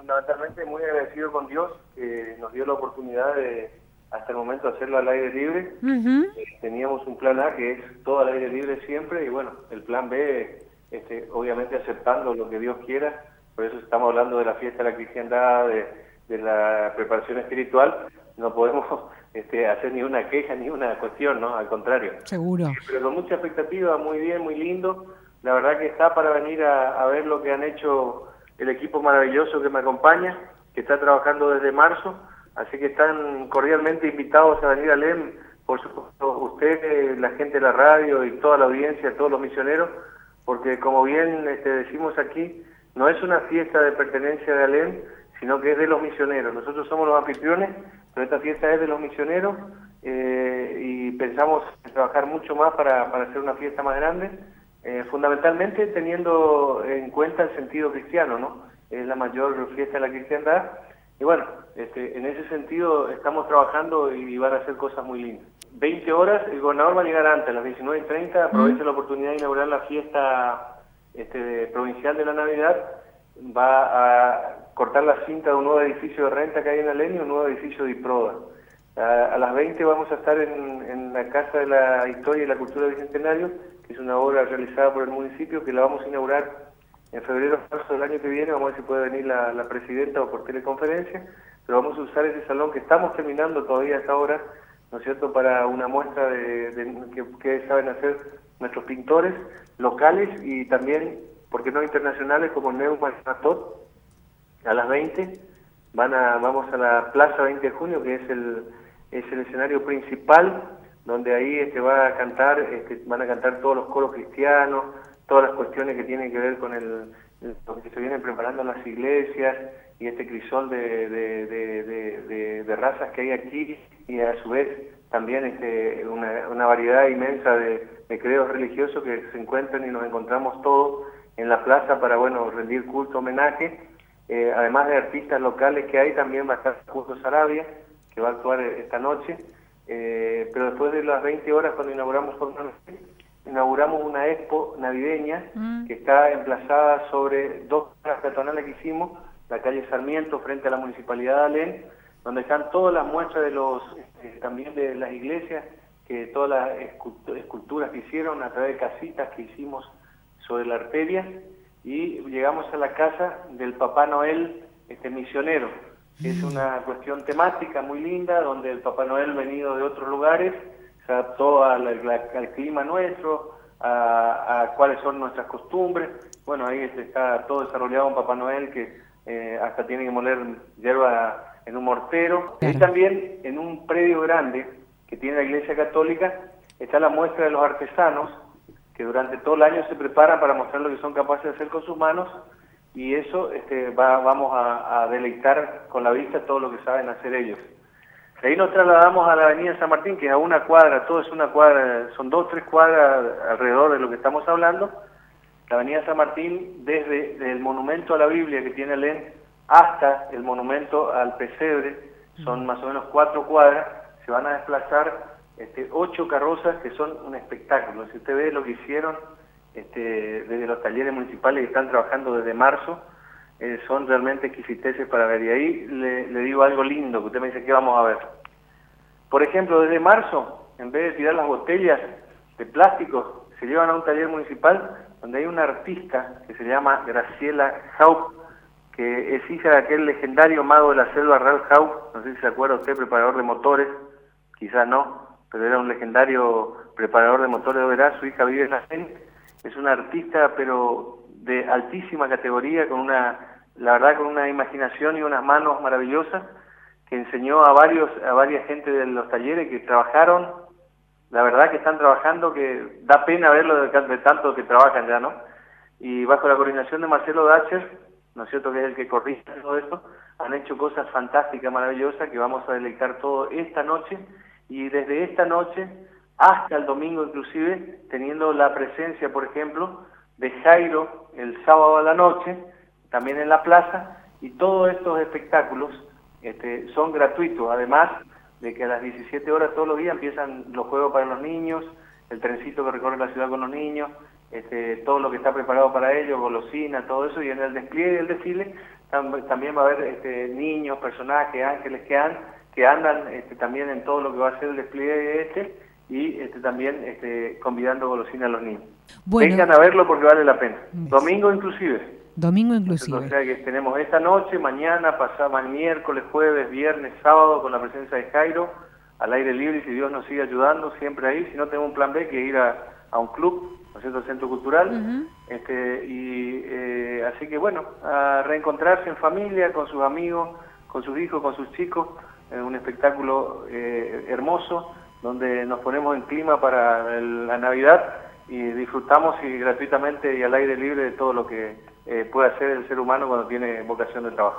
fundamentalmente muy agradecido con Dios que nos dio la oportunidad de hasta el momento hacerlo al aire libre. Teníamos un plan A que es todo al aire libre siempre y bueno, el plan B obviamente aceptando lo que Dios quiera. Por eso estamos hablando de la fiesta de la cristiandad, de la preparación espiritual. No podemos hacer ni una queja ni una cuestión, ¿no? Al contrario. Seguro. Pero con mucha expectativa, muy bien, muy lindo. La verdad que está para venir a ver lo que han hecho el equipo maravilloso que me acompaña, que está trabajando desde marzo. Así que están cordialmente invitados a venir a LEM, por supuesto ustedes, la gente de la radio y toda la audiencia, todos los misioneros, porque como bien decimos aquí, no es una fiesta de pertenencia de ALEM, sino que es de los misioneros. Nosotros somos los anfitriones, pero esta fiesta es de los misioneros y pensamos trabajar mucho más para hacer una fiesta más grande, fundamentalmente teniendo en cuenta el sentido cristiano, ¿no? Es la mayor fiesta de la cristiandad. Y bueno, en ese sentido estamos trabajando y van a hacer cosas muy lindas. 20 horas, el gobernador va a llegar antes, a las 19:30, aprovecha la oportunidad de inaugurar la fiesta provincial de la Navidad, va a cortar la cinta de un nuevo edificio de renta que hay en Alén y un nuevo edificio de IPRODA. A las 20 vamos a estar en la Casa de la Historia y la Cultura Bicentenario, que es una obra realizada por el municipio, que la vamos a inaugurar en febrero o marzo del año que viene. Vamos a ver si puede venir la presidenta o por teleconferencia, pero vamos a usar ese salón que estamos terminando todavía a esta hora, ¿no es cierto?, para una muestra de que saben hacer nuestros pintores locales y también, porque no internacionales, como Neumann Matot. A las 20 vamos a la Plaza 20 de Junio, que es el escenario principal, donde ahí van a cantar todos los coros cristianos, todas las cuestiones que tienen que ver con lo que se vienen preparando en las iglesias y este crisol de razas que hay aquí, y a su vez también una variedad inmensa de credos religiosos que se encuentran y nos encontramos todos en la plaza para, bueno, rendir culto, homenaje. Además de artistas locales que hay, también va a estar Justo Sarabia, que va a actuar esta noche, pero después de las 20 horas, cuando inauguramos una expo navideña que está emplazada sobre dos calles peatonales que hicimos, la calle Sarmiento frente a la Municipalidad de Alén, donde están todas las muestras de también de las iglesias, que todas las esculturas que hicieron a través de casitas que hicimos sobre la arteria, y llegamos a la casa del Papá Noel misionero, que es una cuestión temática muy linda, donde el Papá Noel, venido de otros lugares, se adaptó al clima nuestro, a cuáles son nuestras costumbres. Bueno, ahí está todo desarrollado un Papá Noel que hasta tiene que moler hierba en un mortero. Y también en un predio grande que tiene la Iglesia Católica está la muestra de los artesanos, que durante todo el año se preparan para mostrar lo que son capaces de hacer con sus manos, y eso vamos a deleitar con la vista todo lo que saben hacer ellos. De ahí nos trasladamos a la avenida San Martín, que es a una cuadra, todo es una cuadra, son 2 o 3 cuadras alrededor de lo que estamos hablando. La avenida San Martín, desde el monumento a la Biblia que tiene Alén hasta el monumento al pesebre, son más o menos 4 cuadras, se van a desplazar 8 carrozas que son un espectáculo. Si usted ve lo que hicieron desde los talleres municipales que están trabajando desde marzo, son realmente exquisiteces para ver. Y ahí le digo algo lindo, que usted me dice, ¿qué vamos a ver? Por ejemplo, desde marzo, en vez de tirar las botellas de plástico, se llevan a un taller municipal donde hay una artista que se llama Graciela Haupt, que es hija de aquel legendario mago de la selva, Ralph Haupt. No sé si se acuerda usted, preparador de motores, quizás no, pero era un legendario preparador de motores de Oberá. Su hija vive en la CEN, es una artista pero de altísima categoría, la verdad con una imaginación y unas manos maravillosas, que enseñó a varias gente de los talleres que trabajaron, la verdad que están trabajando, que da pena verlo de tanto que trabajan ya, ¿no? Y bajo la coordinación de Marcelo Dacher, ¿no es cierto?, que es el que corrige todo esto, han hecho cosas fantásticas, maravillosas, que vamos a deleitar todo esta noche, y desde esta noche hasta el domingo inclusive, teniendo la presencia, por ejemplo, de Jairo el sábado a la noche, también en la plaza, y todos estos espectáculos son gratuitos, además de que a las 17 horas todos los días empiezan los juegos para los niños, el trencito que recorre la ciudad con los niños, todo lo que está preparado para ellos, golosinas, todo eso, y en el despliegue del desfile también va a haber niños, personajes, ángeles que andan también en todo lo que va a ser el despliegue y también convidando golosinas a los niños. Bueno, vengan a verlo porque vale la pena. Domingo inclusive. Domingo inclusive. O sea que tenemos esta noche, mañana, pasado miércoles, jueves, viernes, sábado, con la presencia de Jairo, al aire libre, y si Dios nos sigue ayudando, siempre ahí. Si no, tenemos un plan B, que ir a un club, ¿no es cierto?, centro cultural. Así que bueno, a reencontrarse en familia, con sus amigos, con sus hijos, con sus chicos, un espectáculo hermoso, donde nos ponemos en clima para la Navidad y disfrutamos gratuitamente y al aire libre de todo lo que puede hacer el ser humano cuando tiene vocación de trabajo.